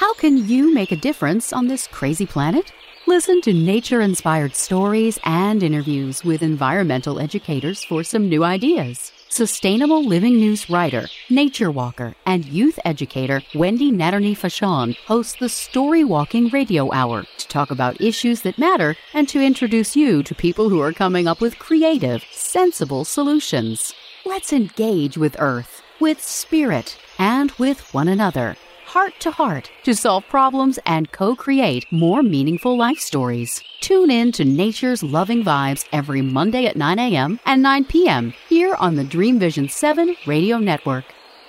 How can you make a difference on this crazy planet? Listen to nature-inspired stories and interviews with environmental educators for some new ideas. Sustainable Living News writer, nature walker, and youth educator Wendy Natterney-Fashon hosts the Story Walking Radio Hour to talk about issues that matter and to introduce you to people who are coming up with creative, sensible solutions. Let's engage with Earth, with Spirit, and with one another, heart to heart, to solve problems and co-create more meaningful life stories. Tune in to Nature's Loving Vibes every Monday at 9 a.m. and 9 p.m. here on the Dream Vision 7 Radio Network.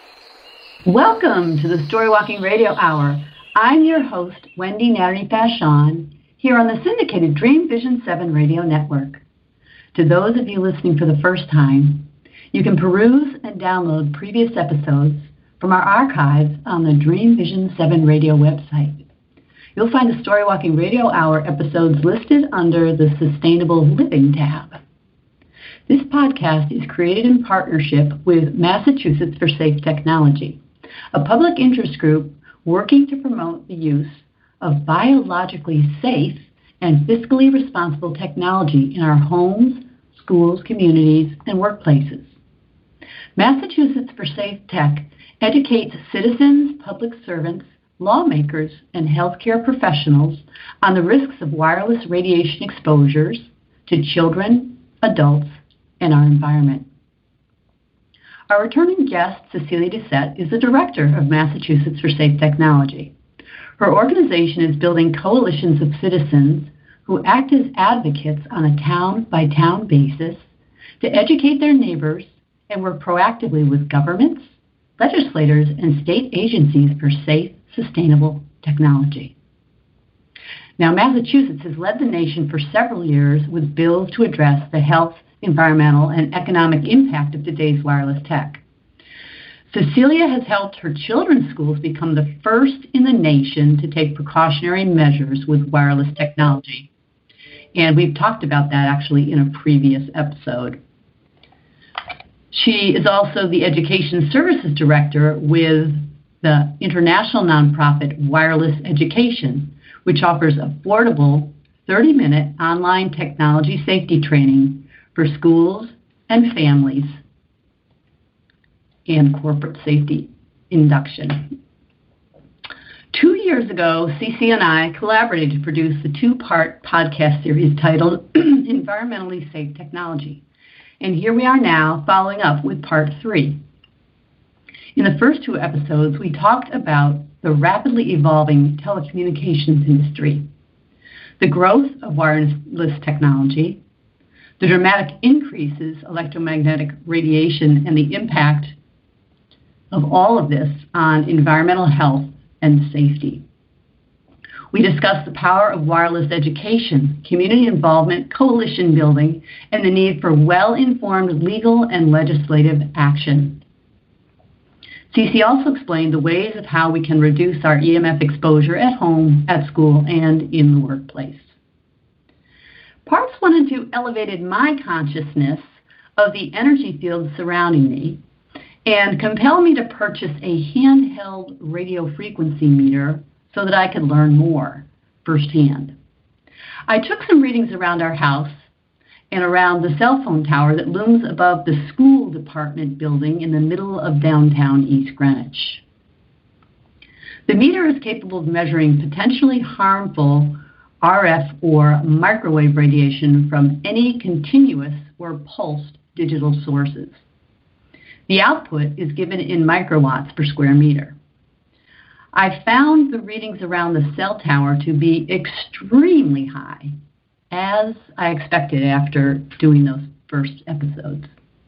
Welcome to the Story Walking Radio Hour. I'm your host, Wendy Natterney-Fashon, here on the syndicated Dream Vision 7 Radio Network. To those of you listening for the first time, you can peruse and download previous episodes from our archives on the Dream Vision 7 Radio website. You'll find the Story Walking Radio Hour episodes listed under the Sustainable Living tab. This podcast is created in partnership with Massachusetts for Safe Technology, a public interest group working to promote the use of biologically safe and fiscally responsible technology in our homes, schools, communities, and workplaces. Massachusetts for Safe Tech educates citizens, public servants, lawmakers, and healthcare professionals on the risks of wireless radiation exposures to children, adults, and our environment. Our returning guest, Cecilia Doucette, is the director of Massachusetts for Safe Technology. Her organization is building coalitions of citizens who act as advocates on a town-by-town basis to educate their neighbors and work proactively with governments, legislators, and state agencies for safe, sustainable technology. Now, Massachusetts has led the nation for several years with bills to address the health, environmental, and economic impact of today's wireless tech. Cecilia has helped her children's schools become the first in the nation to take precautionary measures with wireless technology. And we've talked about that actually in a previous episode. She is also the Education Services Director with the international nonprofit Wireless Education, which offers affordable 30-minute online technology safety training for schools and families and corporate safety induction. 2 years ago, CC and I collaborated to produce the two-part podcast series titled Environmentally Safe Technology. And here we are now following up with part 3. In the first 2 episodes, we talked about the rapidly evolving telecommunications industry, the growth of wireless technology, the dramatic increases in electromagnetic radiation, and the impact of all of this on environmental health and safety. We discussed the power of wireless education, community involvement, coalition building, and the need for well-informed legal and legislative action. CC also explained the ways of how we can reduce our EMF exposure at home, at school, and in the workplace. Parts 1 and 2 elevated my consciousness of the energy field surrounding me and compelled me to purchase a handheld radio frequency meter so that I could learn more firsthand. I took some readings around our house and around the cell phone tower that looms above the school department building in the middle of downtown East Greenwich. The meter is capable of measuring potentially harmful RF or microwave radiation from any continuous or pulsed digital sources. The output is given in microwatts per square meter. I found the readings around the cell tower to be extremely high, as I expected after doing those first episodes.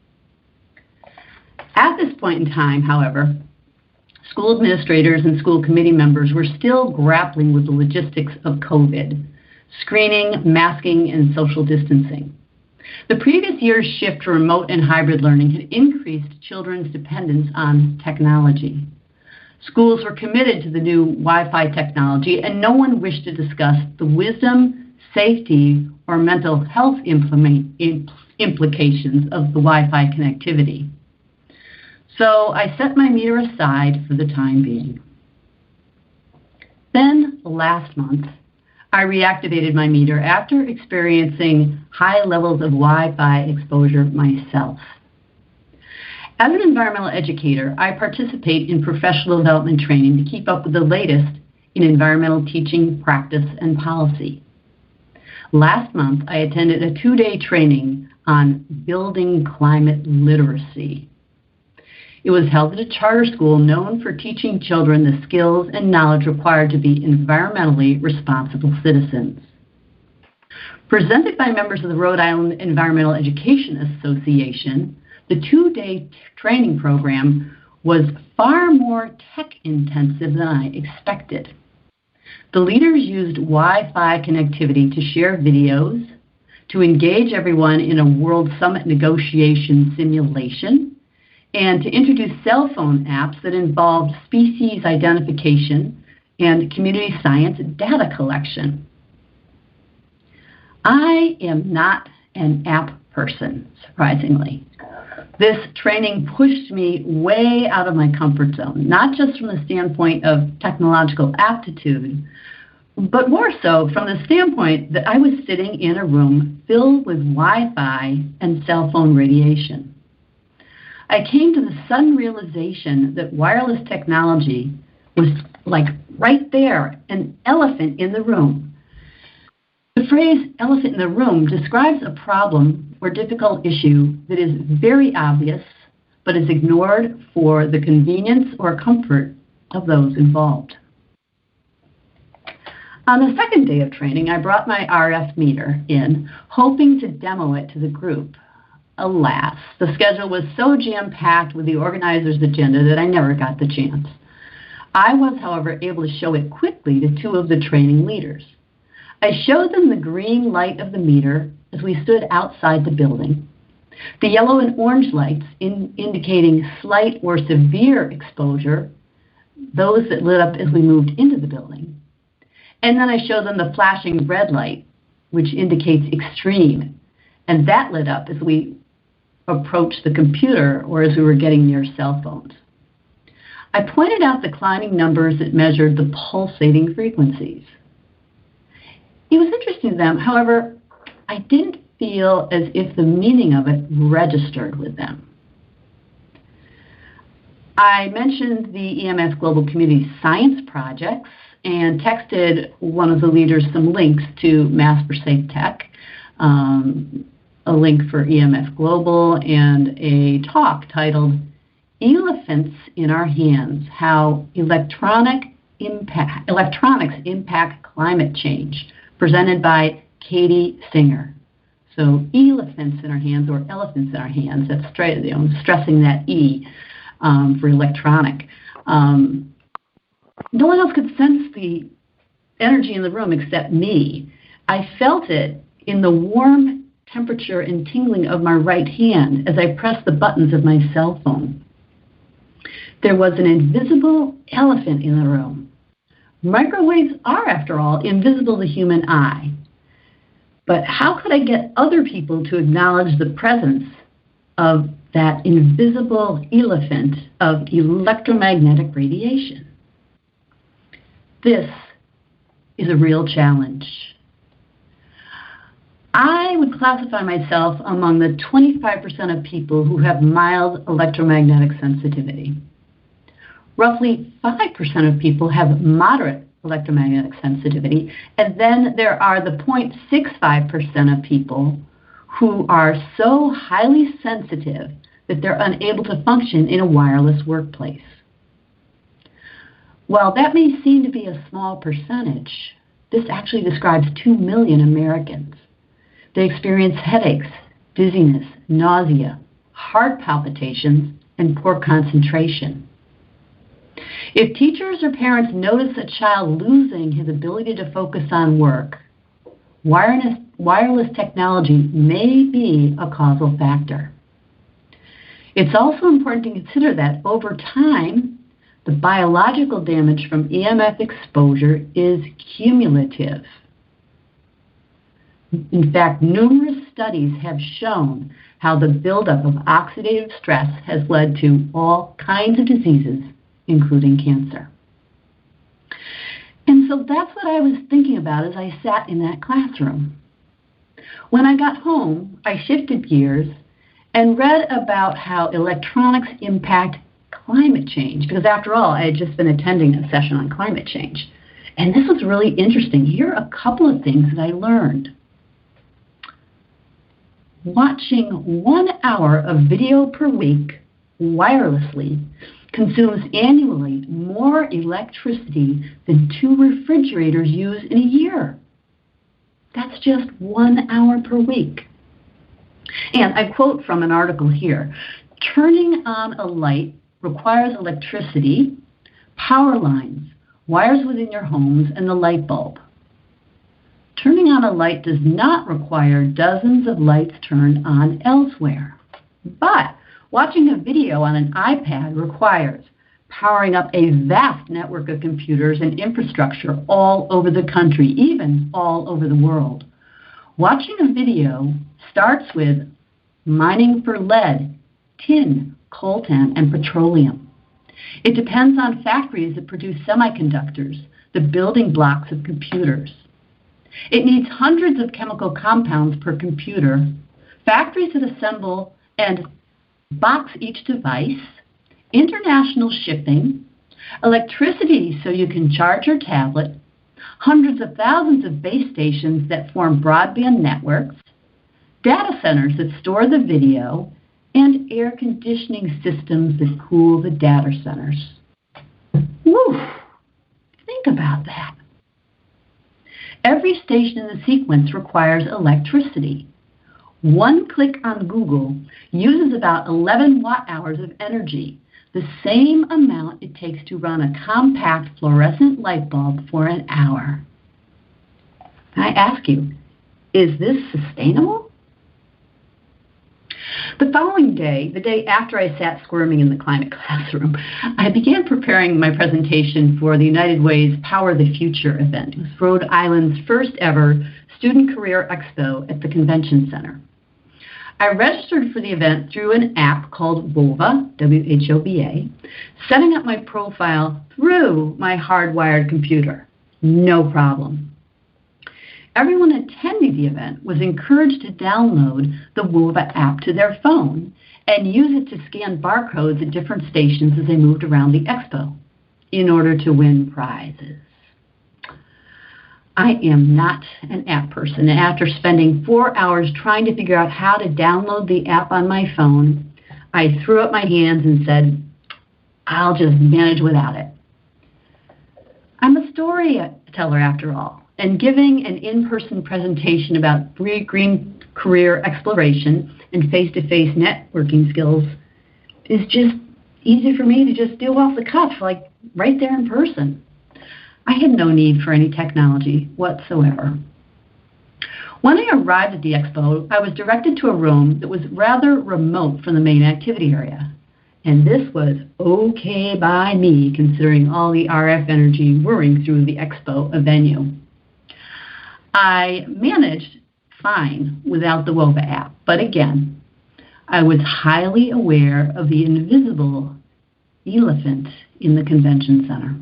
At this point in time, however, school administrators and school committee members were still grappling with the logistics of COVID, screening, masking, and social distancing. The previous year's shift to remote and hybrid learning had increased children's dependence on technology. Schools were committed to the new Wi-Fi technology, and no one wished to discuss the wisdom, safety, or mental health implications of the Wi-Fi connectivity. So I set my meter aside for the time being. Then, last month, I reactivated my meter after experiencing high levels of Wi-Fi exposure myself. As an environmental educator, I participate in professional development training to keep up with the latest in environmental teaching, practice, and policy. Last month, I attended a 2-day training on building climate literacy. It was held at a charter school known for teaching children the skills and knowledge required to be environmentally responsible citizens. Presented by members of the Rhode Island Environmental Education Association, the 2-day training program was far more tech-intensive than I expected. The leaders used Wi-Fi connectivity to share videos, to engage everyone in a World Summit negotiation simulation, and to introduce cell phone apps that involved species identification and community science data collection. I am not an app person, surprisingly. This training pushed me way out of my comfort zone, not just from the standpoint of technological aptitude, but more so from the standpoint that I was sitting in a room filled with Wi-Fi and cell phone radiation. I came to the sudden realization that wireless technology was like right there, an elephant in the room. The phrase elephant in the room describes a problem or difficult issue that is very obvious but is ignored for the convenience or comfort of those involved. On the second day of training, I brought my RF meter in, hoping to demo it to the group. Alas, the schedule was so jam-packed with the organizer's agenda that I never got the chance. I was, however, able to show it quickly to 2 of the training leaders. I showed them the green light of the meter as we stood outside the building, the yellow and orange lights indicating slight or severe exposure, those that lit up as we moved into the building. And then I showed them the flashing red light, which indicates extreme, and that lit up as we approached the computer or as we were getting near cell phones. I pointed out the climbing numbers that measured the pulsating frequencies. It was interesting to them, however, I didn't feel as if the meaning of it registered with them. I mentioned the EMS Global Community Science projects and texted one of the leaders some links to Mass for Safe Tech, a link for EMS Global, and a talk titled Elephants in Our Hands, How Electronics Impact Climate Change, presented by Katie Singer. So elephants in our hands, or elephants in our hands, that's straight, stressing that E for electronic. No one else could sense the energy in the room except me. I felt it in the warm temperature and tingling of my right hand as I pressed the buttons of my cell phone. There was an invisible elephant in the room. Microwaves are, after all, invisible to the human eye. But how could I get other people to acknowledge the presence of that invisible elephant of electromagnetic radiation? This is a real challenge. I would classify myself among the 25% of people who have mild electromagnetic sensitivity. Roughly 5% of people have moderate electromagnetic sensitivity, and then there are the 0.65% of people who are so highly sensitive that they're unable to function in a wireless workplace. While that may seem to be a small percentage, this actually describes 2 million Americans. They experience headaches, dizziness, nausea, heart palpitations, and poor concentration. If teachers or parents notice a child losing his ability to focus on work, wireless technology may be a causal factor. It's also important to consider that over time, the biological damage from EMF exposure is cumulative. In fact, numerous studies have shown how the buildup of oxidative stress has led to all kinds of diseases, including cancer. And so that's what I was thinking about as I sat in that classroom. When I got home, I shifted gears and read about how electronics impact climate change, because after all, I had just been attending a session on climate change. And this was really interesting. Here are a couple of things that I learned. Watching 1 hour of video per week wirelessly consumes annually more electricity than 2 refrigerators use in a year. That's just 1 hour per week. And I quote from an article here, turning on a light requires electricity, power lines, wires within your homes, and the light bulb. Turning on a light does not require dozens of lights turned on elsewhere. But watching a video on an iPad requires powering up a vast network of computers and infrastructure all over the country, even all over the world. Watching a video starts with mining for lead, tin, coltan, and petroleum. It depends on factories that produce semiconductors, the building blocks of computers. It needs hundreds of chemical compounds per computer, factories that assemble and box each device, international shipping, electricity so you can charge your tablet, hundreds of thousands of base stations that form broadband networks, data centers that store the video, and air conditioning systems that cool the data centers. Woo! Think about that. Every station in the sequence requires electricity. One click on Google uses about 11 watt-hours of energy, the same amount it takes to run a compact fluorescent light bulb for an hour. I ask you, is this sustainable? The following day, the day after I sat squirming in the climate classroom, I began preparing my presentation for the United Way's Power the Future event. It was Rhode Island's first ever Student Career Expo at the Convention Center. I registered for the event through an app called WHOVA, W-H-O-V-A, setting up my profile through my hardwired computer. No problem. Everyone attending the event was encouraged to download the WHOVA app to their phone and use it to scan barcodes at different stations as they moved around the expo in order to win prizes. I am not an app person, and after spending 4 hours trying to figure out how to download the app on my phone, I threw up my hands and said, I'll just manage without it. I'm a storyteller after all, and giving an in-person presentation about green career exploration and face-to-face networking skills is just easy for me to just do off the cuff, like right there in person. I had no need for any technology whatsoever. When I arrived at the expo, I was directed to a room that was rather remote from the main activity area. And this was okay by me, considering all the RF energy whirring through the expo venue. I managed fine without the WHOVA app, but again, I was highly aware of the invisible elephant in the convention center.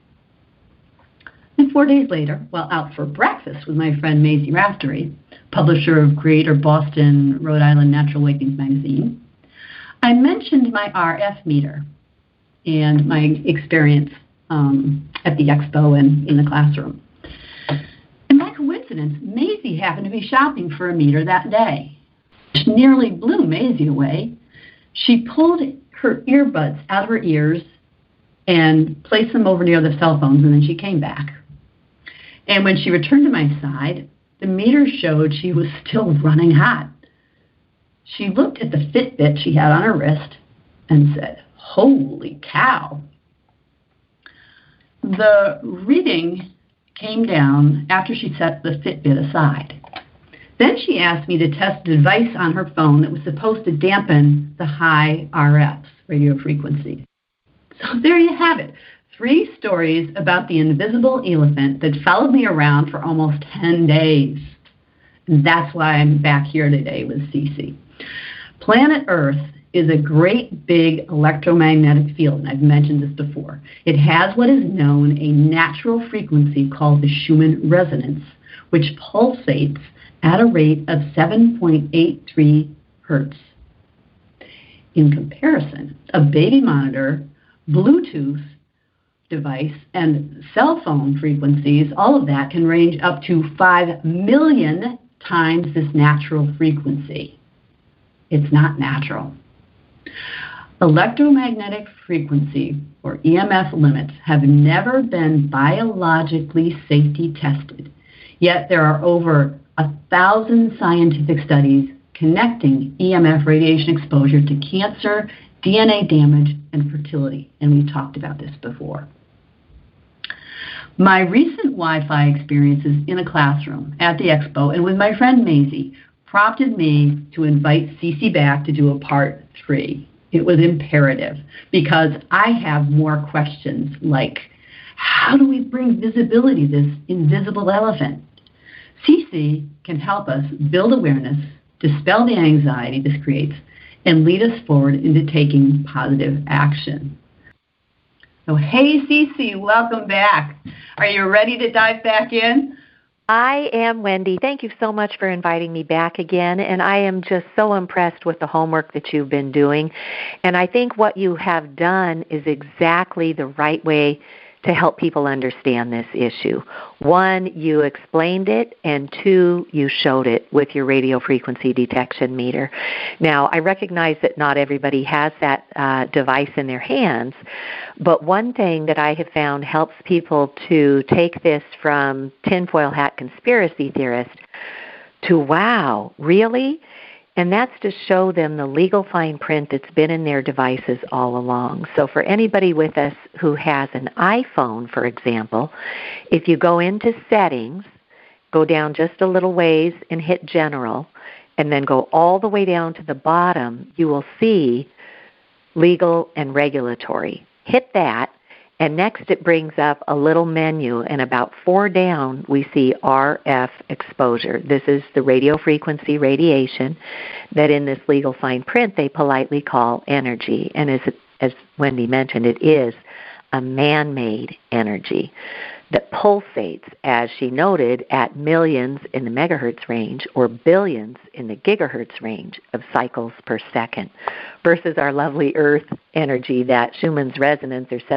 And 4 days later, while out for breakfast with my friend Maisie Raftery, publisher of Creator Boston, Rhode Island Natural Awakenings magazine, I mentioned my RF meter and my experience at the expo and in the classroom. And by coincidence, Maisie happened to be shopping for a meter that day. Which nearly blew Maisie away. She pulled her earbuds out of her ears and placed them over near the cell phones, and then she came back. And when she returned to my side, the meter showed she was still running hot. She looked at the Fitbit she had on her wrist and said, "Holy cow." The reading came down after she set the Fitbit aside. Then she asked me to test a device on her phone that was supposed to dampen the high RF radio frequency. So there you have it. 3 stories about the invisible elephant that followed me around for almost 10 days. And that's why I'm back here today with Cece. Planet Earth is a great big electromagnetic field, and I've mentioned this before. It has what is known a natural frequency called the Schumann resonance, which pulsates at a rate of 7.83 hertz. In comparison, a baby monitor, Bluetooth device, and cell phone frequencies, all of that can range up to 5 million times this natural frequency. It's not natural. Electromagnetic frequency, or EMF limits, have never been biologically safety tested, yet there are over 1,000 scientific studies connecting EMF radiation exposure to cancer, DNA damage, and fertility, and we've talked about this before. My recent Wi-Fi experiences in a classroom, at the expo, and with my friend Maisie prompted me to invite Cece back to do a part 3. It was imperative because I have more questions like, how do we bring visibility to this invisible elephant? Cece can help us build awareness, dispel the anxiety this creates, and lead us forward into taking positive action. So, hey, Cece, welcome back. Are you ready to dive back in? I am, Wendy. Thank you so much for inviting me back again, and I am just so impressed with the homework that you've been doing. And I think what you have done is exactly the right way to help people understand this issue. 1, you explained it, and 2, you showed it with your radio frequency detection meter. Now, I recognize that not everybody has that device in their hands, but one thing that I have found helps people to take this from tinfoil hat conspiracy theorist to, wow, really? And that's to show them the legal fine print that's been in their devices all along. So for anybody with us who has an iPhone, for example, if you go into settings, go down just a little ways and hit general, and then go all the way down to the bottom, you will see legal and regulatory. Hit that, and next it brings up a little menu, and about 4 down we see RF exposure. This is the radio frequency radiation that in this legal fine print they politely call energy. And as Wendy mentioned, it is a man-made energy that pulsates, as she noted, at millions in the megahertz range or billions in the gigahertz range of cycles per second, versus our lovely Earth energy that Schumann's resonance, or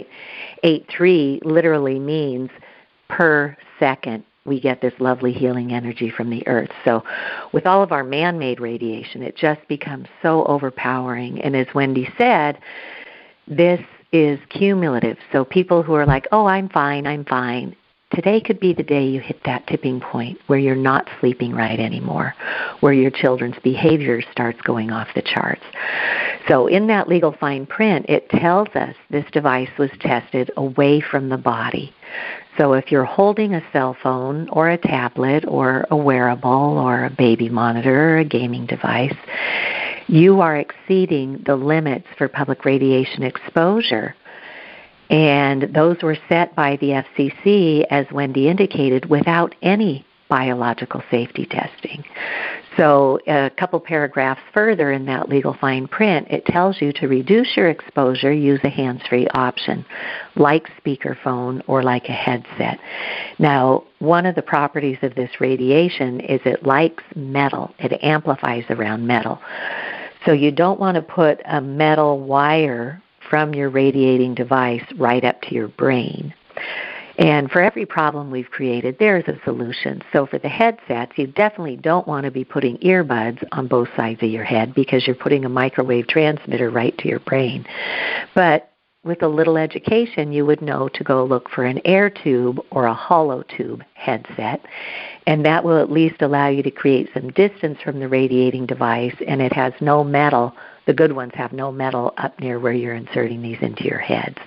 7.83, literally means per second we get this lovely healing energy from the Earth. So with all of our man-made radiation, it just becomes so overpowering. And as Wendy said, this is cumulative. So people who are like, oh, I'm fine, today could be the day you hit that tipping point where you're not sleeping right anymore, where your children's behavior starts going off the charts. So in that legal fine print, it tells us this device was tested away from the body. So if you're holding a cell phone or a tablet or a wearable or a baby monitor or a gaming device, you are exceeding the limits for public radiation exposure. And those were set by the FCC, as Wendy indicated, without any biological safety testing. So a couple paragraphs further in that legal fine print, it tells you to reduce your exposure, use a hands-free option, like speakerphone or like a headset. Now, one of the properties of this radiation is it likes metal. It amplifies around metal. So you don't want to put a metal wire from your radiating device right up to your brain. And for every problem we've created, there's a solution. So for the headsets, you definitely don't want to be putting earbuds on both sides of your head because you're putting a microwave transmitter right to your brain. But with a little education, you would know to go look for an air tube or a hollow tube headset, and that will at least allow you to create some distance from the radiating device, and it has no metal. The good ones have no metal up near where you're inserting these into your head.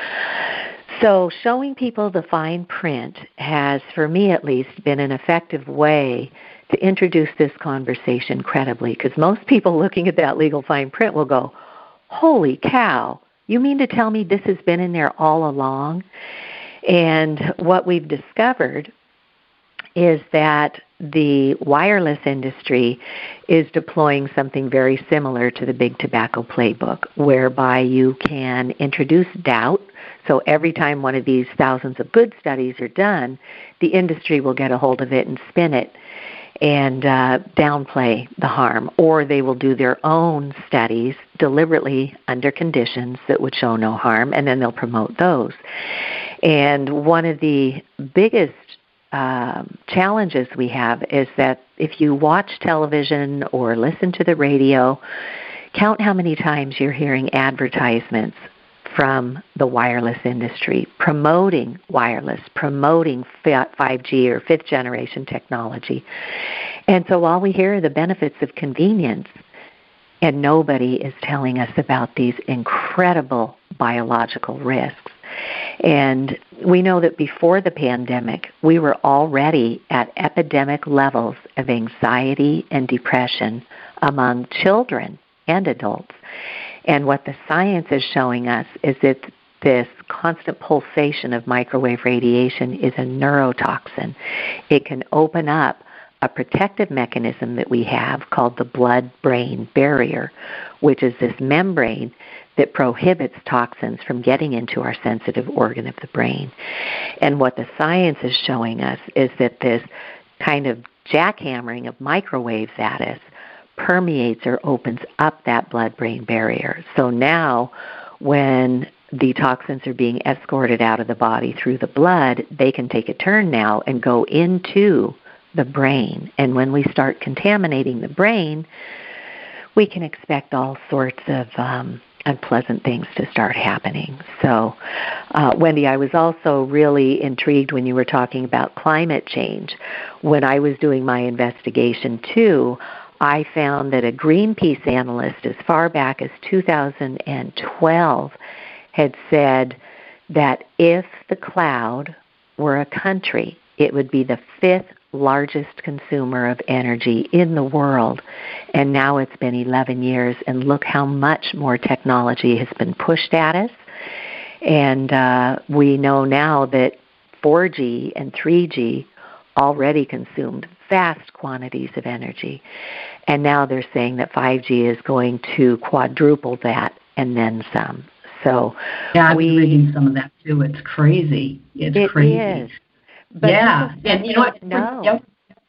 So showing people the fine print has, for me at least, been an effective way to introduce this conversation credibly, because most people looking at that legal fine print will go, holy cow, you mean to tell me this has been in there all along? And what we've discovered is that the wireless industry is deploying something very similar to the Big Tobacco Playbook, whereby you can introduce doubt. So every time one of these thousands of good studies are done, the industry will get a hold of it and spin it and downplay the harm. Or they will do their own studies deliberately under conditions that would show no harm, and then they'll promote those. And one of the biggest challenges we have is that if you watch television or listen to the radio, count how many times you're hearing advertisements from the wireless industry promoting wireless, promoting 5G or fifth generation technology. And so all we hear are the benefits of convenience, and nobody is telling us about these incredible biological risks. And we know that before the pandemic, we were already at epidemic levels of anxiety and depression among children and adults. And what the science is showing us is that this constant pulsation of microwave radiation is a neurotoxin. It can open up a protective mechanism that we have called the blood-brain barrier, which is this membrane that prohibits toxins from getting into our sensitive organ of the brain. And what the science is showing us is that this kind of jackhammering of microwaves at us permeates or opens up that blood-brain barrier. So now when the toxins are being escorted out of the body through the blood, they can take a turn now and go into the brain. And when we start contaminating the brain, we can expect all sorts of unpleasant things to start happening. So, Wendy, I was also really intrigued when you were talking about climate change. When I was doing my investigation, too, I found that a Greenpeace analyst as far back as 2012 had said that if the cloud were a country, it would be the fifth largest consumer of energy in the world. And now it's been 11 years, and look how much more technology has been pushed at us. And we know now that 4G and 3G already consumed vast quantities of energy. And now they're saying that 5G is going to quadruple that and then some. So yeah, I've been reading some of that too. It's crazy. It's crazy. Is. But yeah, and you know what? No. Yep.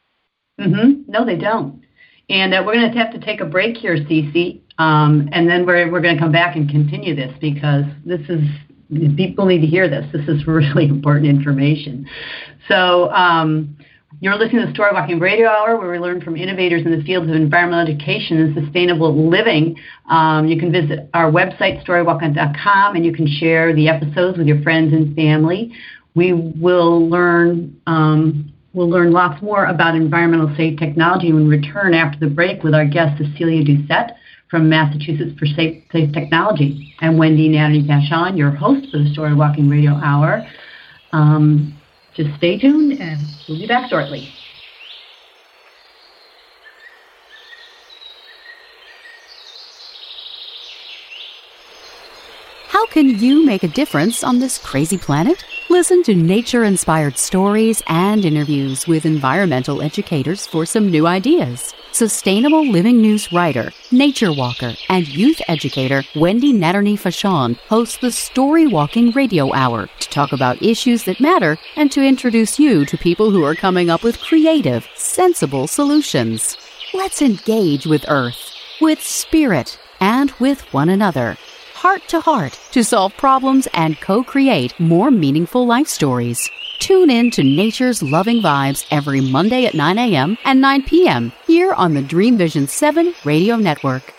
No, they don't. And we're going to have to take a break here, Cece, and then we're going to come back and continue this, because people need to hear this. This is really important information. So you're listening to the Story Walking Radio Hour, where we learn from innovators in the fields of environmental education and sustainable living. You can visit our website, storywalking.com, and you can share the episodes with your friends and family. We will learn lots more about environmental safe technology when we return after the break with our guest, Cecilia Doucette from Massachusetts for Safe Technology. I'm Wendy Natalie Vachon, your host for the Story Walking Radio Hour. Just stay tuned, and we'll be back shortly. How can you make a difference on this crazy planet? Listen to nature-inspired stories and interviews with environmental educators for some new ideas. Sustainable Living News writer, nature walker, and youth educator Wendy Natalie Vachon hosts the Story Walking Radio Hour to talk about issues that matter and to introduce you to people who are coming up with creative, sensible solutions. Let's engage with Earth, with Spirit, and with one another, heart to heart, to solve problems and co-create more meaningful life stories. Tune in to Nature's Loving Vibes every Monday at 9 a.m. and 9 p.m. here on the Dream Vision 7 Radio Network.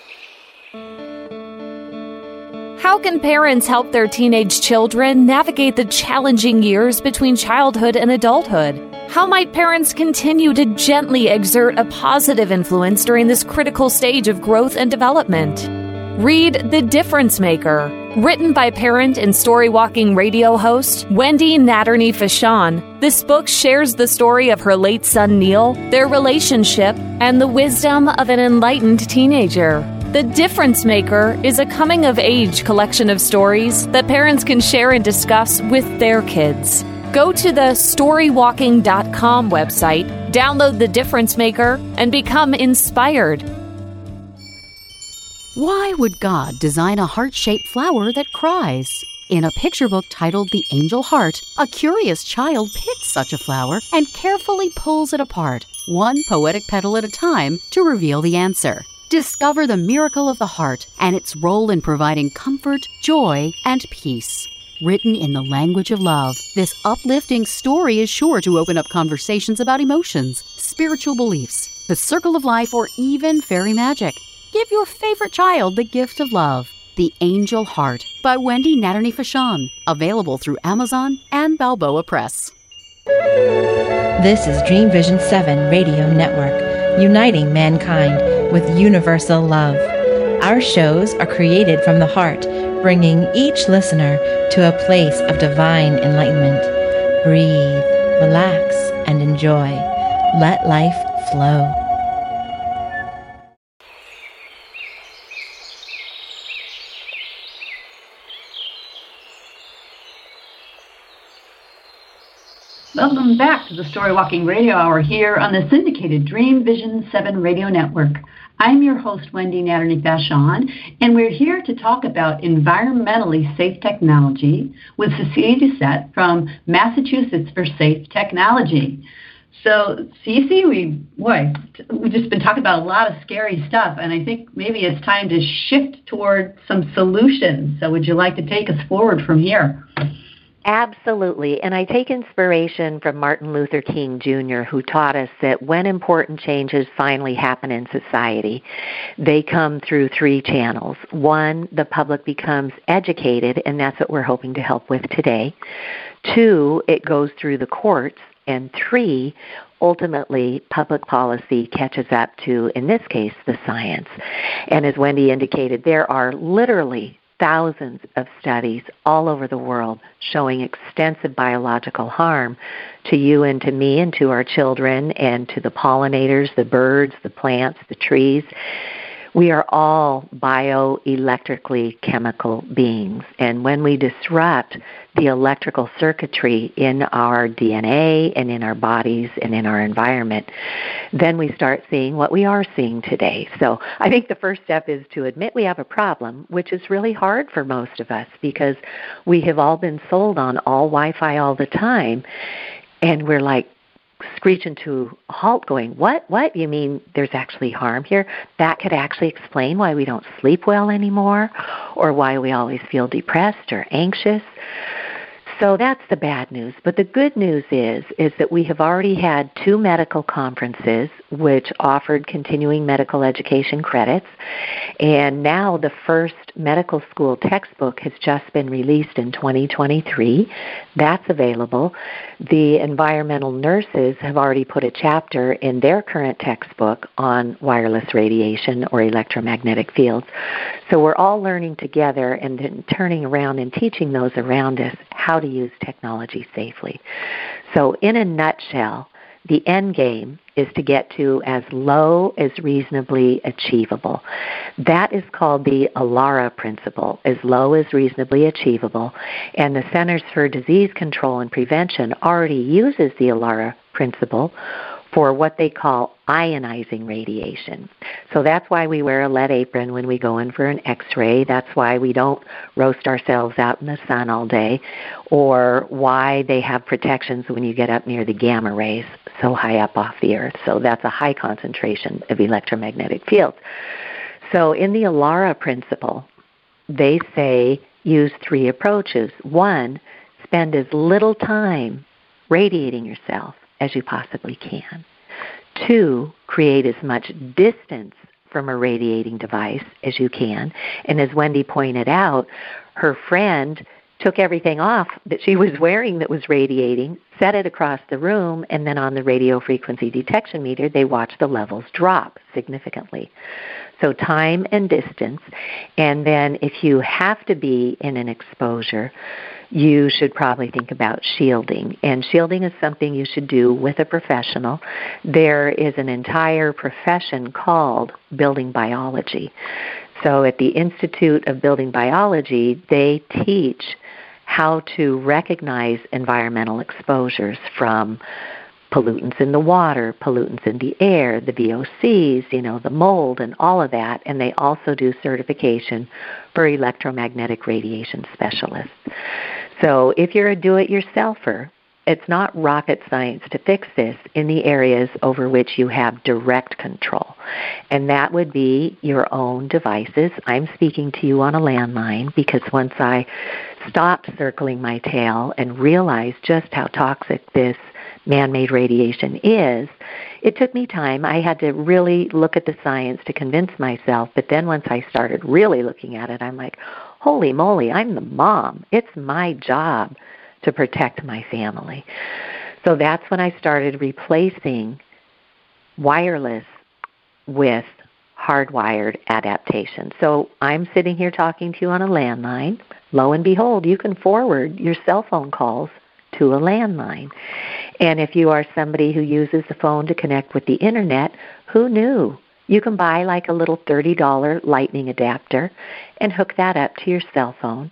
How can parents help their teenage children navigate the challenging years between childhood and adulthood? How might parents continue to gently exert a positive influence during this critical stage of growth and development? Read The Difference Maker, written by parent and Story Walking radio host Wendy Natalie Vachon. This book shares the story of her late son Neil, their relationship, and the wisdom of an enlightened teenager. The Difference Maker is a coming-of-age collection of stories that parents can share and discuss with their kids. Go to the storywalking.com website, Download The Difference Maker and become inspired. Why would God design a heart-shaped flower that cries? In a picture book titled The Angel Heart, a curious child picks such a flower and carefully pulls it apart, one poetic petal at a time, to reveal the answer. Discover the miracle of the heart and its role in providing comfort, joy, and peace. Written in the language of love, this uplifting story is sure to open up conversations about emotions, spiritual beliefs, the circle of life, or even fairy magic. Give your favorite child the gift of love. The Angel Heart by Wendy Natterney-Fashon. Available through Amazon and Balboa Press. This is Dream Vision 7 Radio Network, uniting mankind with universal love. Our shows are created from the heart, bringing each listener to a place of divine enlightenment. Breathe, relax, and enjoy. Let life flow. Welcome back to the Story Walking Radio Hour here on the syndicated Dream Vision 7 Radio Network. I'm your host, Wendy Natterney-Fashon, and we're here to talk about environmentally safe technology with Cecilia Doucette from Massachusetts for Safe Technology. So, Cece, we've just been talking about a lot of scary stuff, and I think maybe it's time to shift toward some solutions. So would you like to take us forward from here? Absolutely. And I take inspiration from Martin Luther King Jr., who taught us that when important changes finally happen in society, they come through three channels. One, the public becomes educated, and that's what we're hoping to help with today. Two, it goes through the courts. And three, ultimately, public policy catches up to, in this case, the science. And as Wendy indicated, there are literally thousands of studies all over the world showing extensive biological harm to you and to me and to our children and to the pollinators, the birds, the plants, the trees. We are all bioelectrically chemical beings, and when we disrupt the electrical circuitry in our DNA and in our bodies and in our environment, then we start seeing what we are seeing today. So I think the first step is to admit we have a problem, which is really hard for most of us because we have all been sold on all Wi-Fi all the time, and we're like, screeching to a halt going, what? You mean there's actually harm here? That could actually explain why we don't sleep well anymore or why we always feel depressed or anxious. So that's the bad news. But the good news is that we have already had 2 medical conferences which offered continuing medical education credits. And now the first medical school textbook has just been released in 2023. That's available. The environmental nurses have already put a chapter in their current textbook on wireless radiation or electromagnetic fields. So we're all learning together and then turning around and teaching those around us how to use technology safely. So in a nutshell, the end game is to get to as low as reasonably achievable. That is called the ALARA principle, as low as reasonably achievable. And the Centers for Disease Control and Prevention already uses the ALARA principle for what they call ionizing radiation. So that's why we wear a lead apron when we go in for an X-ray. That's why we don't roast ourselves out in the sun all day, or why they have protections when you get up near the gamma rays so high up off the earth. So that's a high concentration of electromagnetic fields. So in the ALARA principle, they say use 3 approaches. 1, spend as little time radiating yourself as you possibly can. 2, create as much distance from a radiating device as you can. And as Wendy pointed out, her friend took everything off that she was wearing that was radiating, set it across the room, and then on the radio frequency detection meter, they watched the levels drop significantly. So time and distance. And then if you have to be in an exposure, you should probably think about shielding. And shielding is something you should do with a professional. There is an entire profession called building biology. So at the Institute of Building Biology, they teach how to recognize environmental exposures from pollutants in the water, pollutants in the air, the VOCs, the mold and all of that. And they also do certification for electromagnetic radiation specialists. So if you're a do-it-yourselfer, it's not rocket science to fix this in the areas over which you have direct control. And that would be your own devices. I'm speaking to you on a landline because once I stopped circling my tail and realized just how toxic this man-made radiation is, it took me time. I had to really look at the science to convince myself. But then once I started really looking at it, I'm like, holy moly, I'm the mom. It's my job to protect my family. So that's when I started replacing wireless with hardwired adaptation. So I'm sitting here talking to you on a landline. Lo and behold, you can forward your cell phone calls to a landline. And if you are somebody who uses the phone to connect with the internet, who knew? You can buy like a little $30 lightning adapter and hook that up to your cell phone,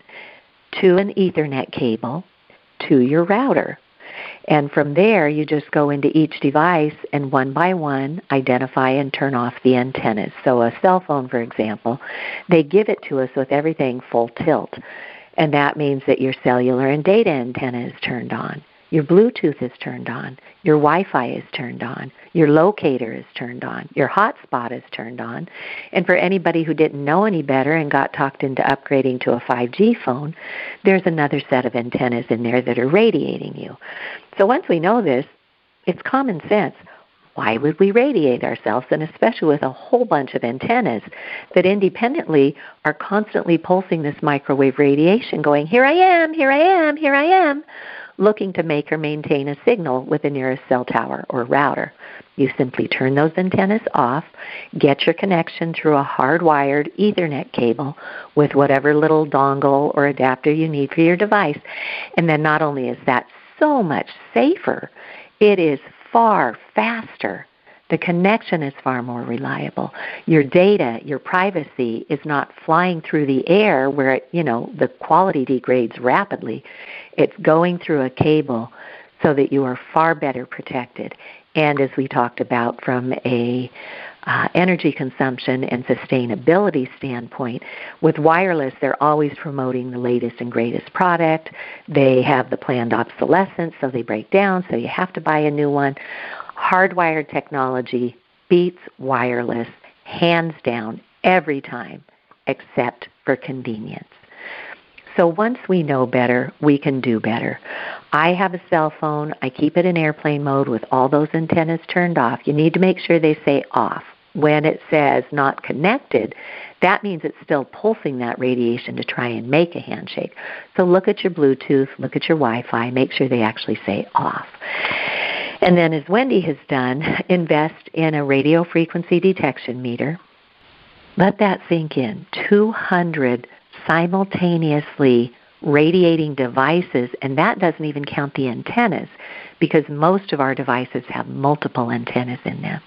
to an Ethernet cable, to your router. And from there, you just go into each device and one by one identify and turn off the antennas. So a cell phone, for example, they give it to us with everything full tilt. And that means that your cellular and data antenna is turned on. Your Bluetooth is turned on. Your Wi-Fi is turned on. Your locator is turned on. Your hotspot is turned on. And for anybody who didn't know any better and got talked into upgrading to a 5G phone, there's another set of antennas in there that are radiating you. So once we know this, it's common sense. Why would we radiate ourselves, and especially with a whole bunch of antennas that independently are constantly pulsing this microwave radiation going, here I am, here I am, here I am, looking to make or maintain a signal with the nearest cell tower or router. You simply turn those antennas off, get your connection through a hardwired Ethernet cable with whatever little dongle or adapter you need for your device. And then not only is that so much safer, it is far faster. The connection is far more reliable. Your data, your privacy is not flying through the air where the quality degrades rapidly. It's going through a cable so that you are far better protected. And as we talked about from a energy consumption and sustainability standpoint, with wireless, they're always promoting the latest and greatest product. They have the planned obsolescence, so they break down, so you have to buy a new one. Hardwired technology beats wireless hands down every time, except for convenience. So once we know better, we can do better. I have a cell phone. I keep it in airplane mode with all those antennas turned off. You need to make sure they say off. When it says not connected, that means it's still pulsing that radiation to try and make a handshake. So look at your Bluetooth, look at your Wi-Fi, make sure they actually say off. And then, as Wendy has done, invest in a radio frequency detection meter. Let that sink in. 200 simultaneously radiating devices, and that doesn't even count the antennas, because most of our devices have multiple antennas in them.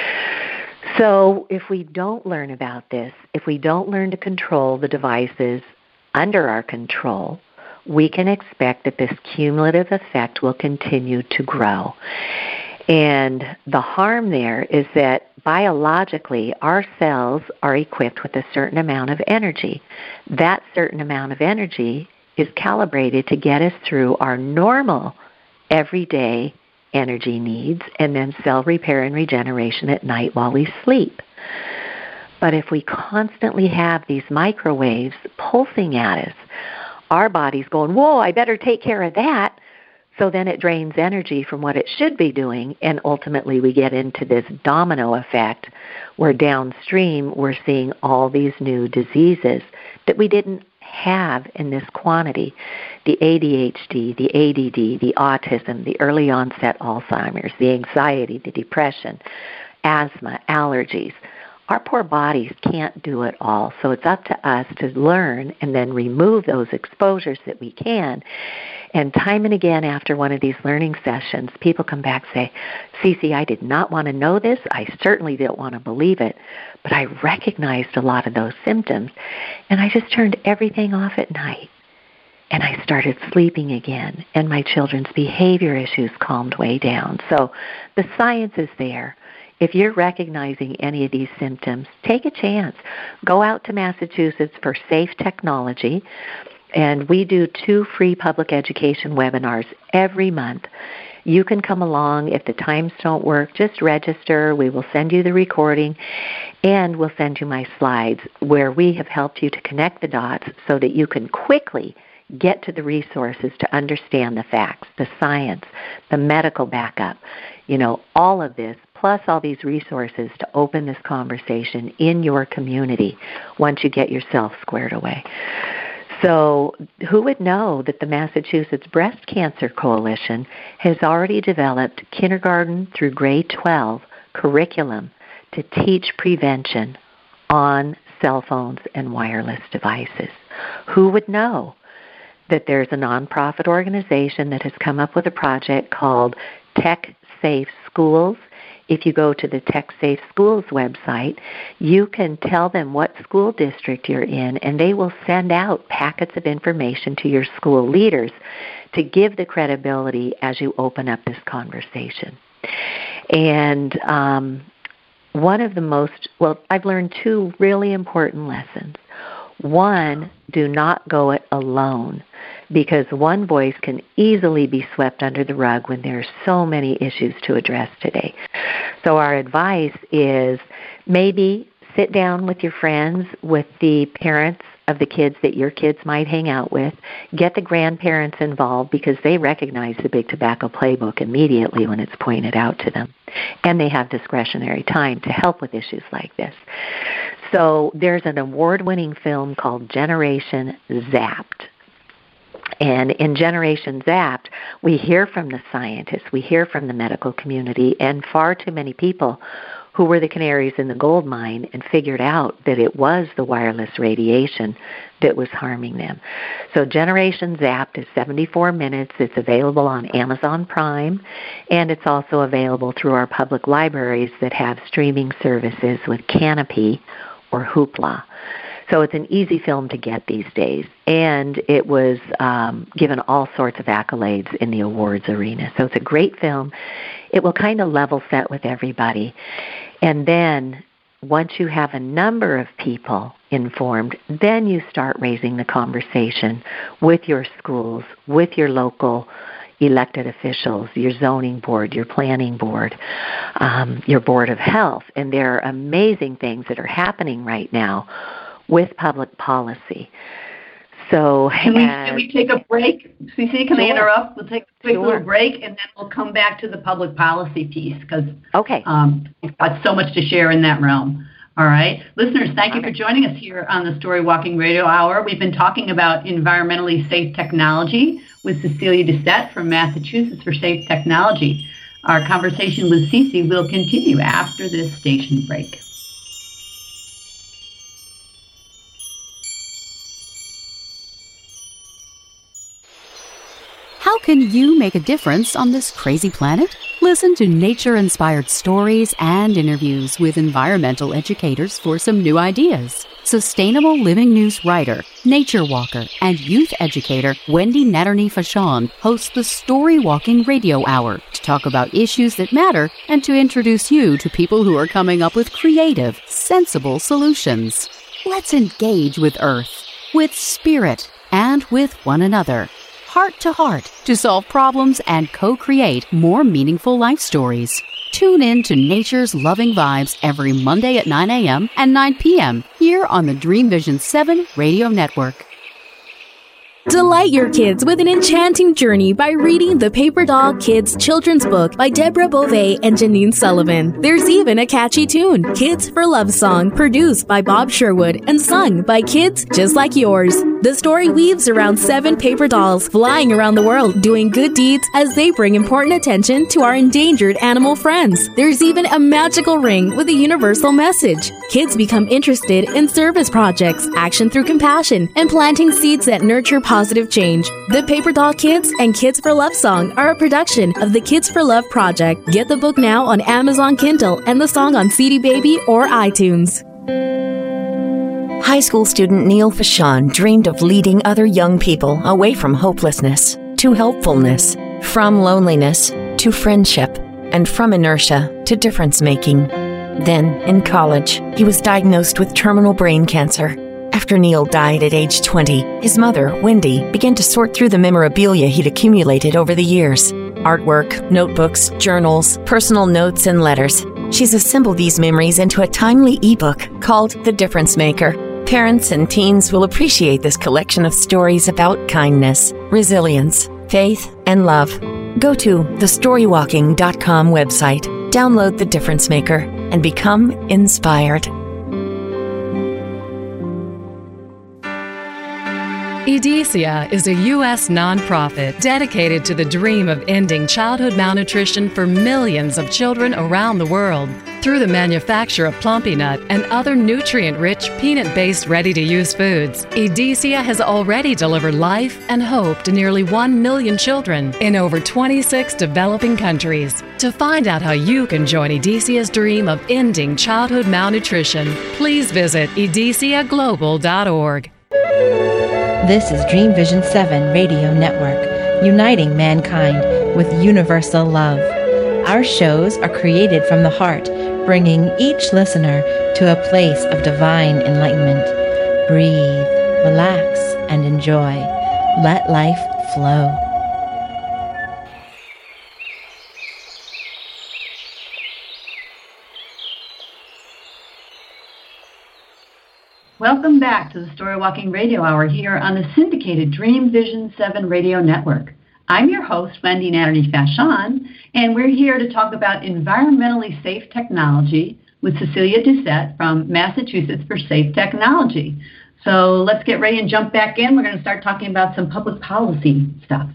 So if we don't learn about this, if we don't learn to control the devices under our control, we can expect that this cumulative effect will continue to grow. And the harm there is that biologically our cells are equipped with a certain amount of energy. That certain amount of energy is calibrated to get us through our normal everyday energy needs and then cell repair and regeneration at night while we sleep. But if we constantly have these microwaves pulsing at us, our body's going, whoa, I better take care of that. So then it drains energy from what it should be doing, and ultimately we get into this domino effect where downstream we're seeing all these new diseases that we didn't have in this quantity. The ADHD, the ADD, the autism, the early onset Alzheimer's, the anxiety, the depression, asthma, allergies. Our poor bodies can't do it all, so it's up to us to learn and then remove those exposures that we can. And time and again after one of these learning sessions, people come back and say, Cece, I did not want to know this. I certainly didn't want to believe it, but I recognized a lot of those symptoms, and I just turned everything off at night. And I started sleeping again, and my children's behavior issues calmed way down. So the science is there. If you're recognizing any of these symptoms, take a chance. Go out to Massachusetts for Safe Technology, and we do 2 free public education webinars every month. You can come along. If the times don't work, just register. We will send you the recording, and we'll send you my slides where we have helped you to connect the dots so that you can quickly get to the resources to understand the facts, the science, the medical backup, all of this, plus all these resources to open this conversation in your community once you get yourself squared away. So who would know that the Massachusetts Breast Cancer Coalition has already developed kindergarten through grade 12 curriculum to teach prevention on cell phones and wireless devices? Who would know that there's a nonprofit organization that has come up with a project called Tech Safe Schools? If you go to the Tech Safe Schools website, you can tell them what school district you're in, and they will send out packets of information to your school leaders to give the credibility as you open up this conversation. And one of the I've learned 2 really important lessons. One, do not go it alone, because one voice can easily be swept under the rug when there are so many issues to address today. So our advice is maybe sit down with your friends, with the parents of the kids that your kids might hang out with. Get the grandparents involved because they recognize the Big Tobacco Playbook immediately when it's pointed out to them. And they have discretionary time to help with issues like this. So there's an award-winning film called Generation Zapped. And in Generation Zapped, we hear from the scientists, we hear from the medical community, and far too many people who were the canaries in the gold mine and figured out that it was the wireless radiation that was harming them. So Generation Zapped is 74 minutes. It's available on Amazon Prime, and it's also available through our public libraries that have streaming services with Canopy or Hoopla. So it's an easy film to get these days, and it was given all sorts of accolades in the awards arena. So it's a great film. It will kind of level set with everybody. And then once you have a number of people informed, then you start raising the conversation with your schools, with your local elected officials, your zoning board, your planning board, your board of health. And there are amazing things that are happening right now with public policy. So can we take a break? CC, can I interrupt? We'll take a quick little break, and then we'll come back to the public policy piece because we've got so much to share in that realm. All right. Listeners, thank you for joining us here on the Story Walking Radio Hour. We've been talking about environmentally safe technology with Cecilia Doucette from Massachusetts for Safe Technology. Our conversation with CC will continue after this station break. How can you make a difference on this crazy planet? Listen to nature-inspired stories and interviews with environmental educators for some new ideas. Sustainable Living News writer, nature walker, and youth educator Wendy Natterney-Fashon hosts the Story Walking Radio Hour to talk about issues that matter and to introduce you to people who are coming up with creative, sensible solutions. Let's engage with Earth, with Spirit, and with one another. Heart to heart to solve problems and co-create more meaningful life stories. Tune in to Nature's Loving Vibes every Monday at 9 a.m. and 9 p.m. here on the Dream Vision 7 Radio Network. Delight your kids with an enchanting journey by reading the Paper Doll Kids children's book by Deborah Beauvais and Janine Sullivan. There's even a catchy tune, Kids for Love Song, produced by Bob Sherwood and sung by kids just like yours. The story weaves around 7 paper dolls flying around the world doing good deeds as they bring important attention to our endangered animal friends. There's even a magical ring with a universal message. Kids become interested in service projects, action through compassion, and planting seeds that nurture positive change. The Paper Doll Kids and Kids for Love Song are a production of the Kids for Love Project. Get the book now on Amazon Kindle and the song on CD Baby or iTunes. High school student Neil Fashan dreamed of leading other young people away from hopelessness to helpfulness, from loneliness to friendship, and from inertia to difference-making. Then, in college, he was diagnosed with terminal brain cancer. After Neil died at age 20, his mother, Wendy, began to sort through the memorabilia he'd accumulated over the years. Artwork, notebooks, journals, personal notes, and letters. She's assembled these memories into a timely ebook called The Difference Maker. Parents and teens will appreciate this collection of stories about kindness, resilience, faith, and love. Go to thestorywalking.com website, download The Difference Maker, and become inspired. EDESIA is a U.S. nonprofit dedicated to the dream of ending childhood malnutrition for millions of children around the world. Through the manufacture of Plumpy Nut and other nutrient-rich, peanut-based ready-to-use foods, EDESIA has already delivered life and hope to nearly 1 million children in over 26 developing countries. To find out how you can join EDESIA's dream of ending childhood malnutrition, please visit edesiaglobal.org. This is Dream Vision 7 Radio Network, uniting mankind with universal love. Our shows are created from the heart, bringing each listener to a place of divine enlightenment. Breathe, relax, and enjoy. Let life flow. Welcome back to the Story Walking Radio Hour here on the syndicated Dream Vision 7 Radio Network. I'm your host, Wendy Natalie Fashan, and we're here to talk about environmentally safe technology with Cecilia Doucette from Massachusetts for Safe Technology. So let's get ready and jump back in. We're going to start talking about some public policy stuff.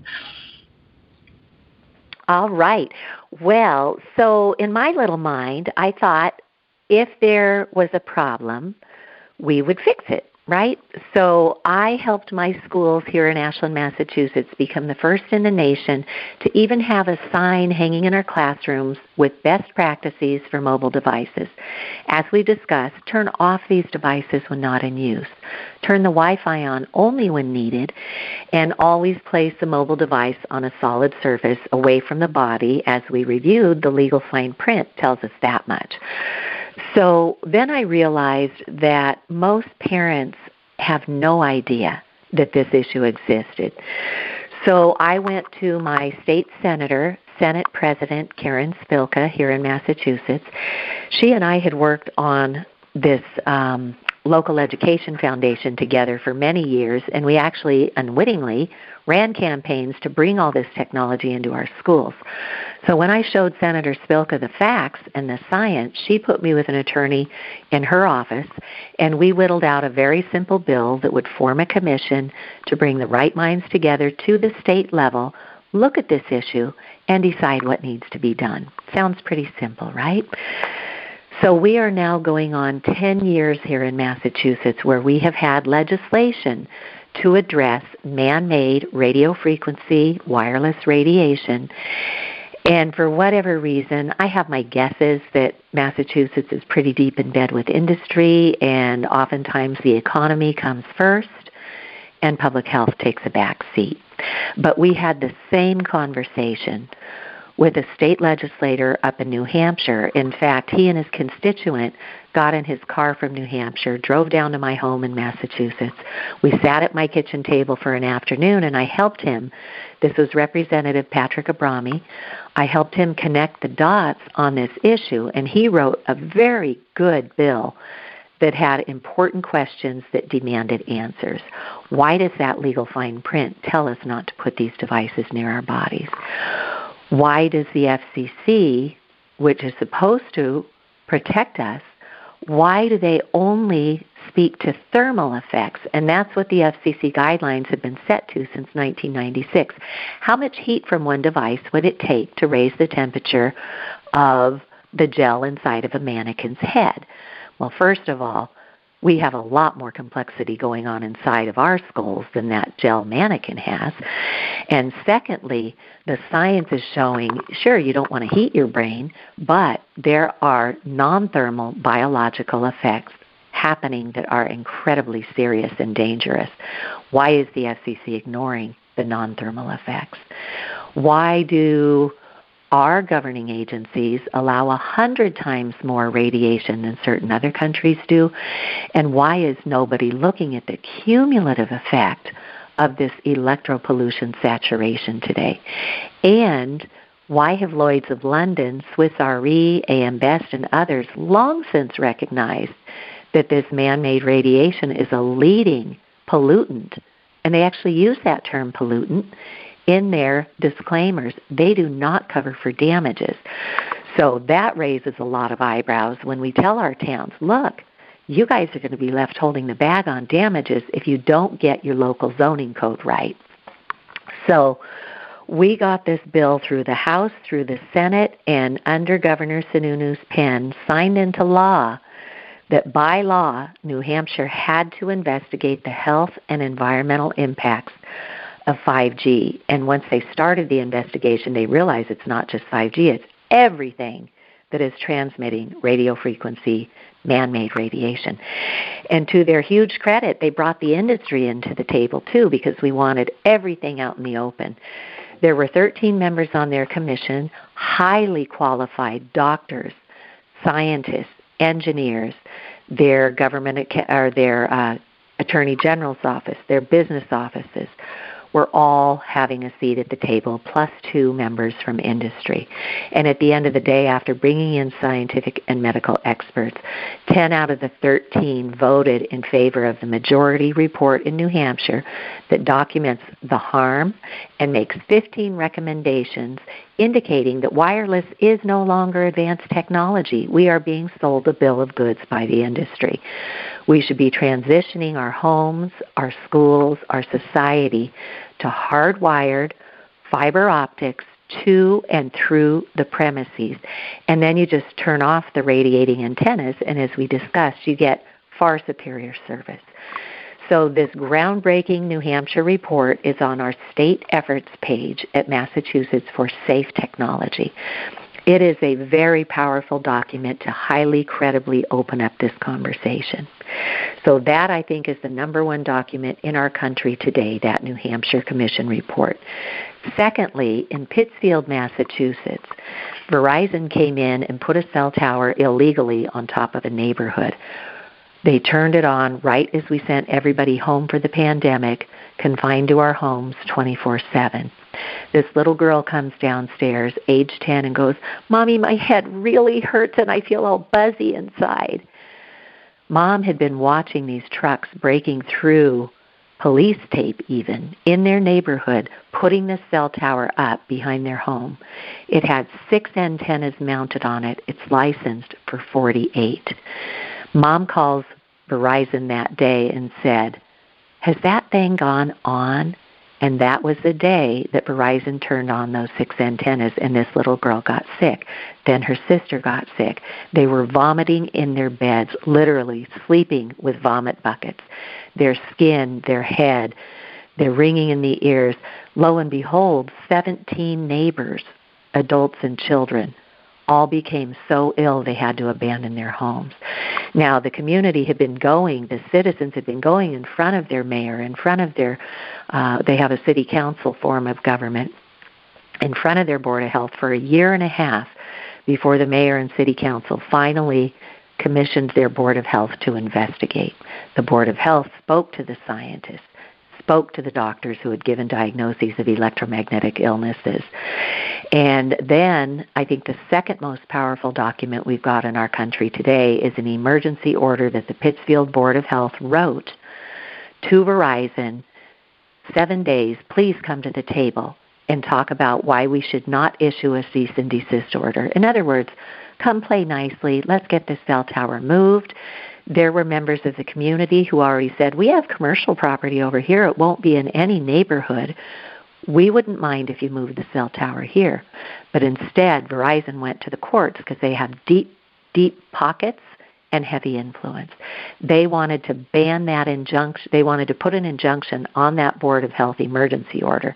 All right. Well, so in my little mind, I thought if there was a problem, we would fix it, right? So I helped my schools here in Ashland, Massachusetts become the first in the nation to even have a sign hanging in our classrooms with best practices for mobile devices. As we discussed, turn off these devices when not in use. Turn the Wi-Fi on only when needed, and always place the mobile device on a solid surface away from the body. As we reviewed, the legal fine print tells us that much. So then I realized that most parents have no idea that this issue existed. So I went to my state senator, Senate President Karen Spilka here in Massachusetts. She and I had worked on this local education foundation together for many years, and we actually unwittingly ran campaigns to bring all this technology into our schools. So when I showed Senator Spilka the facts and the science, she put me with an attorney in her office, and we whittled out a very simple bill that would form a commission to bring the right minds together to the state level, look at this issue, and decide what needs to be done. Sounds pretty simple, right? So we are now going on 10 years here in Massachusetts where we have had legislation to address man-made radio frequency wireless radiation. And for whatever reason, I have my guesses that Massachusetts is pretty deep in bed with industry, and oftentimes the economy comes first and public health takes a back seat. But we had the same conversation with a state legislator up in New Hampshire. In fact, he and his constituent got in his car from New Hampshire, drove down to my home in Massachusetts. We sat at my kitchen table for an afternoon, and I helped him. This was Representative Patrick Abrami. I helped him connect the dots on this issue, and he wrote a very good bill that had important questions that demanded answers. Why does that legal fine print tell us not to put these devices near our bodies? Why does the FCC, which is supposed to protect us, why do they only speak to thermal effects? And that's what the FCC guidelines have been set to since 1996. How much heat from one device would it take to raise the temperature of the gel inside of a mannequin's head? Well, first of all, we have a lot more complexity going on inside of our skulls than that gel mannequin has. And secondly, the science is showing, sure, you don't want to heat your brain, but there are non-thermal biological effects happening that are incredibly serious and dangerous. Why is the FCC ignoring the non-thermal effects? Why do our governing agencies allow 100 times more radiation than certain other countries do? And why is nobody looking at the cumulative effect of this electropollution saturation today? And why have Lloyd's of London, Swiss Re, AM Best, and others long since recognized that this man-made radiation is a leading pollutant? And they actually use that term pollutant in their disclaimers. They do not cover for damages. So that raises a lot of eyebrows when we tell our towns, look, you guys are going to be left holding the bag on damages if you don't get your local zoning code right. So we got this bill through the House, through the Senate, and under Governor Sununu's pen, signed into law that by law, New Hampshire had to investigate the health and environmental impacts of 5G. And once they started the investigation, they realized it's not just 5G, it's everything that is transmitting radio frequency, man-made radiation. And to their huge credit, they brought the industry into the table too, because we wanted everything out in the open. There were 13 members on their commission, highly qualified doctors, scientists, engineers, their government or their attorney general's office, their business offices were all having a seat at the table, plus 2 members from industry. And at the end of the day, after bringing in scientific and medical experts, 10 out of the 13 voted in favor of the majority report in New Hampshire that documents the harm and makes 15 recommendations indicating that wireless is no longer advanced technology. We are being sold a bill of goods by the industry. We should be transitioning our homes, our schools, our society to hardwired fiber optics to and through the premises. And then you just turn off the radiating antennas, and as we discussed, you get far superior service. So this groundbreaking New Hampshire report is on our state efforts page at Massachusetts for Safe Technology. It is a very powerful document to highly credibly open up this conversation. So that, I think, is the number one document in our country today, that New Hampshire Commission report. Secondly, in Pittsfield, Massachusetts, Verizon came in and put a cell tower illegally on top of a neighborhood. They turned it on right as we sent everybody home for the pandemic, confined to our homes 24/7. This little girl comes downstairs, age 10, and goes, "Mommy, my head really hurts and I feel all buzzy inside." Mom had been watching these trucks breaking through police tape even in their neighborhood, putting the cell tower up behind their home. It had 6 antennas mounted on it. It's licensed for 48. Mom calls Verizon that day and said, "Has that thing gone on?" And that was the day that Verizon turned on those 6 antennas, and this little girl got sick. Then her sister got sick. They were vomiting in their beds, literally sleeping with vomit buckets. Their skin, their head, their ringing in the ears. Lo and behold, 17 neighbors, adults and children, all became so ill they had to abandon their homes. Now, the community had been going, the citizens had been going in front of their mayor, in front of their, they have a city council form of government, in front of their Board of Health for a year and a half before the mayor and city council finally commissioned their Board of Health to investigate. The Board of Health spoke to the scientists, spoke to the doctors who had given diagnoses of electromagnetic illnesses. And then I think the second most powerful document we've got in our country today is an emergency order that the Pittsfield Board of Health wrote to Verizon, 7 days, please come to the table and talk about why we should not issue a cease and desist order. In other words, come play nicely, let's get this cell tower moved. There were members of the community who already said, we have commercial property over here, it won't be in any neighborhood. We wouldn't mind if you moved the cell tower here. But instead, Verizon went to the courts because they have deep, deep pockets and heavy influence. They wanted to ban that injunction. They wanted to put an injunction on that Board of Health emergency order.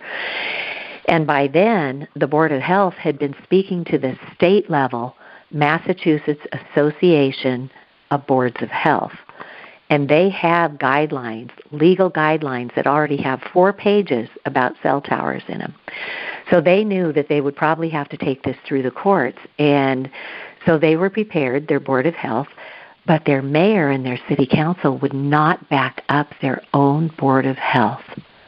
And by then, the Board of Health had been speaking to the state level Massachusetts Association of Boards of Health. And they have guidelines, legal guidelines, that already have 4 pages about cell towers in them. So they knew that they would probably have to take this through the courts. And so they were prepared, their Board of Health, but their mayor and their city council would not back up their own Board of Health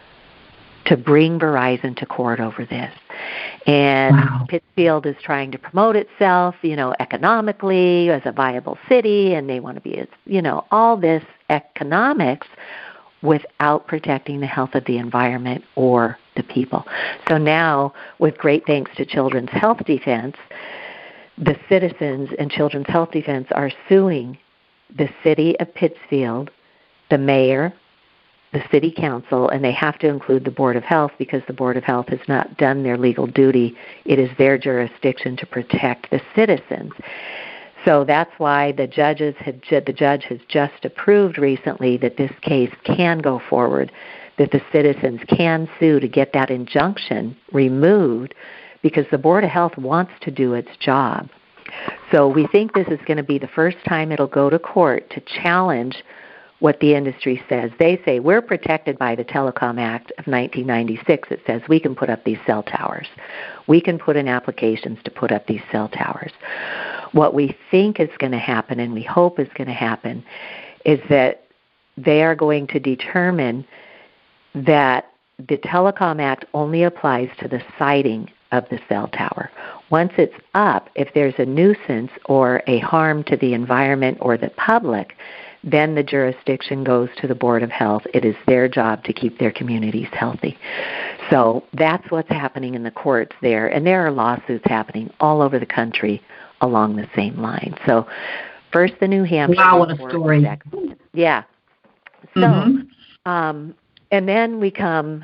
to bring Verizon to court over this. And Pittsfield is trying to promote itself, economically as a viable city, and they want to be, all this economics without protecting the health of the environment or the people. So now, with great thanks to Children's Health Defense, the citizens in Children's Health Defense are suing the city of Pittsfield, the mayor, the city council, and they have to include the Board of Health because the Board of Health has not done their legal duty. It is their jurisdiction to protect the citizens. So that's why the judge has just approved recently that this case can go forward, that the citizens can sue to get that injunction removed because the Board of Health wants to do its job. So we think this is going to be the first time it'll go to court to challenge what the industry says. They say we're protected by the Telecom Act of 1996. It says we can put up these cell towers. We can put in applications to put up these cell towers. What we think is going to happen, and we hope is going to happen, is that they are going to determine that the Telecom Act only applies to the siting of the cell tower. Once it's up, if there's a nuisance or a harm to the environment or the public, then the jurisdiction goes to the Board of Health. It is their job to keep their communities healthy. So that's what's happening in the courts there. And there are lawsuits happening all over the country along the same line. So first the New Hampshire. Wow, what a story. Yeah. So, and then we come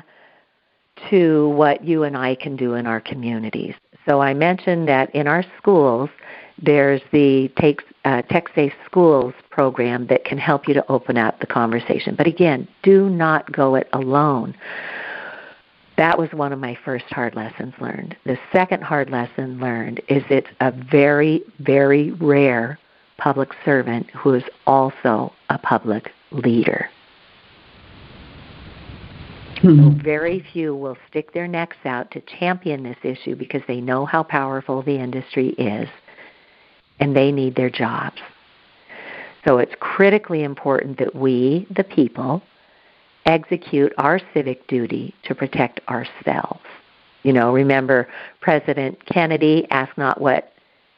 to what you and I can do in our communities. So I mentioned that in our schools, there's the TechSafe Schools program that can help you to open up the conversation. But again, do not go it alone. That was one of my first hard lessons learned. The second hard lesson learned is it's a very, very rare public servant who is also a public leader. So very few will stick their necks out to champion this issue because they know how powerful the industry is, and they need their jobs. So it's critically important that we, the people, execute our civic duty to protect ourselves. Remember President Kennedy, ask not what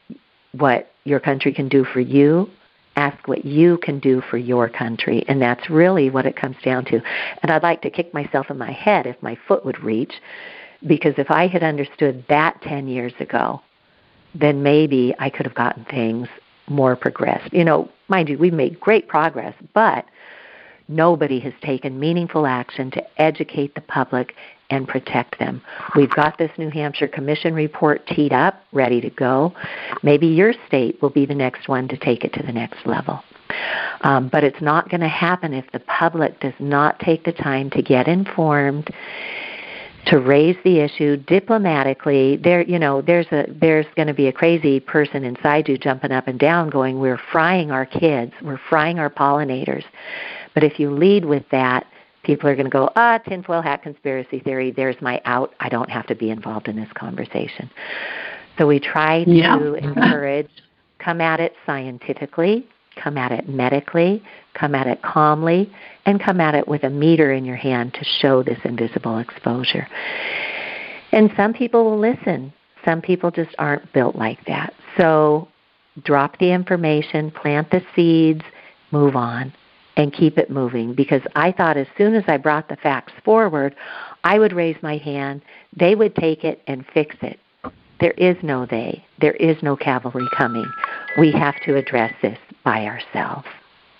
your country can do for you, ask what you can do for your country. And that's really what it comes down to. And I'd like to kick myself in my head if my foot would reach, because if I had understood that 10 years ago, then maybe I could have gotten things more progressed. Mind you, we've made great progress, but nobody has taken meaningful action to educate the public and protect them. We've got this New Hampshire Commission report teed up, ready to go. Maybe your state will be the next one to take it to the next level. But it's not going to happen if the public does not take the time to get informed, to raise the issue diplomatically. There's going to be a crazy person inside you jumping up and down going, we're frying our kids, we're frying our pollinators. But if you lead with that, people are going to go, tinfoil hat conspiracy theory, there's my out. I don't have to be involved in this conversation. So we try to encourage, come at it scientifically, come at it medically, come at it calmly, and come at it with a meter in your hand to show this invisible exposure. And some people will listen. Some people just aren't built like that. So drop the information, plant the seeds, move on, and keep it moving. Because I thought as soon as I brought the facts forward, I would raise my hand, they would take it and fix it. There is no they. There is no cavalry coming. We have to address this by ourselves.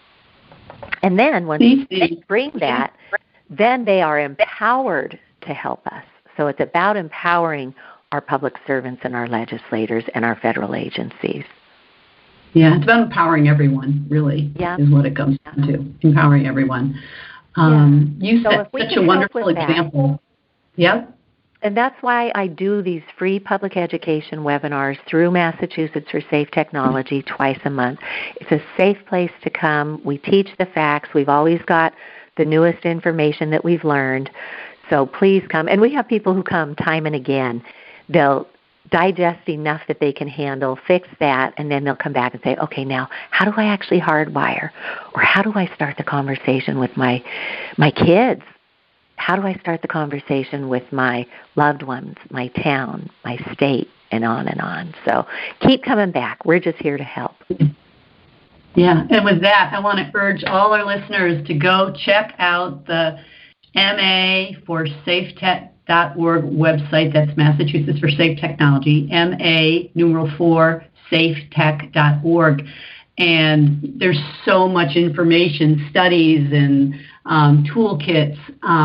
And then when they bring that, then they are empowered to help us. So it's about empowering our public servants and our legislators and our federal agencies. Yeah, it's about empowering everyone, really, is what it comes down to, empowering everyone. You set such a wonderful example. Yep. And that's why I do these free public education webinars through Massachusetts for Safe Technology twice a month. It's a safe place to come. We teach the facts. We've always got the newest information that we've learned. So please come. And we have people who come time and again. They'll digest enough that they can handle, fix that, and then they'll come back and say, okay, now how do I actually hardwire? Or how do I start the conversation with my kids? How do I start the conversation with my loved ones, my town, my state, and on and on? So keep coming back. We're just here to help. Yeah, and with that, I want to urge all our listeners to go check out the MA4SafeTech.org website. That's Massachusetts for Safe Technology, MA4 safetech.org. And there's so much information, studies and toolkits.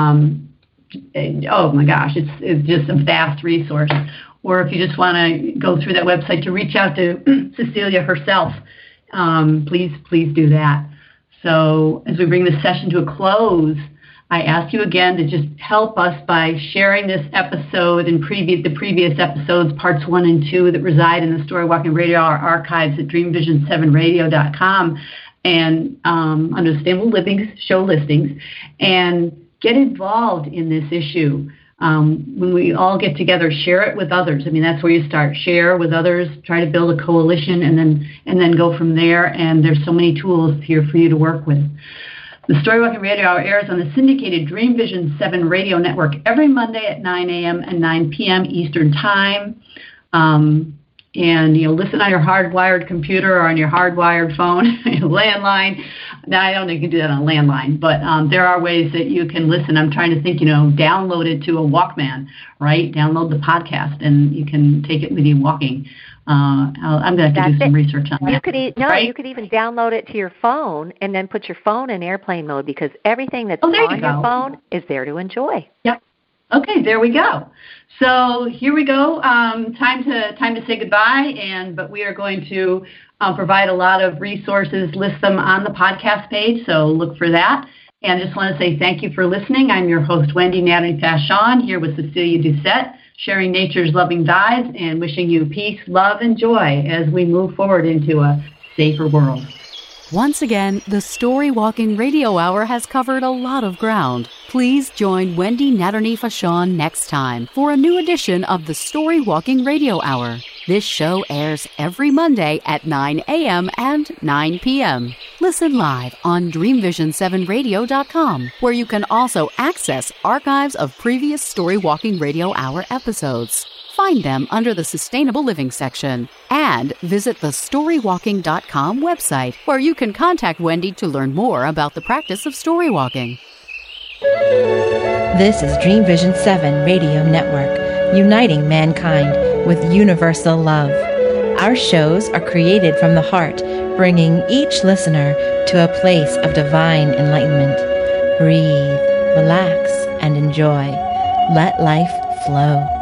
Oh my gosh, it's just a vast resource. Or if you just want to go through that website to reach out to Cecilia herself, please do that. So as we bring this session to a close, I ask you again to just help us by sharing this episode and the previous episodes, parts 1 and 2, that reside in the Story Walking Radio Hour archives at dreamvision7radio.com and under Sustainable Living show listings, and get involved in this issue. When we all get together, share it with others. I mean, that's where you start. Share with others, try to build a coalition, and then go from there. And there's so many tools here for you to work with. The Story Walking Radio Hour airs on the syndicated Dream Vision 7 radio network every Monday at 9 a.m. and 9 p.m. Eastern Time. And listen on your hardwired computer or on your hardwired phone, your landline. Now, I don't think you can do that on a landline, but there are ways that you can listen. I'm trying to think, download it to a Walkman, right? Download the podcast, and you can take it with you walking. I'm going to have to do some research on that. You could even download it to your phone and then put your phone in airplane mode, because everything that's on your phone is there to enjoy. Yep. Okay, there we go. So here we go. Time to say goodbye, but we are going to provide a lot of resources, list them on the podcast page, so look for that. And I just want to say thank you for listening. I'm your host, Wendy Natalie Fashon, here with Cecilia Doucette, sharing nature's loving vibes and wishing you peace, love, and joy as we move forward into a safer world. Once again, the Story Walking Radio Hour has covered a lot of ground. Please join Wendy Natalie Fashon next time for a new edition of the Story Walking Radio Hour. This show airs every Monday at 9 a.m. and 9 p.m. Listen live on DreamVision7Radio.com, where you can also access archives of previous Story Walking Radio Hour episodes. Find them under the Sustainable Living section, and visit the storywalking.com website, where you can contact Wendy to learn more about the practice of story walking. This is Dream Vision 7 Radio Network, uniting mankind with universal love. Our shows are created from the heart, bringing each listener to a place of divine enlightenment. Breathe, relax, and enjoy. Let life flow.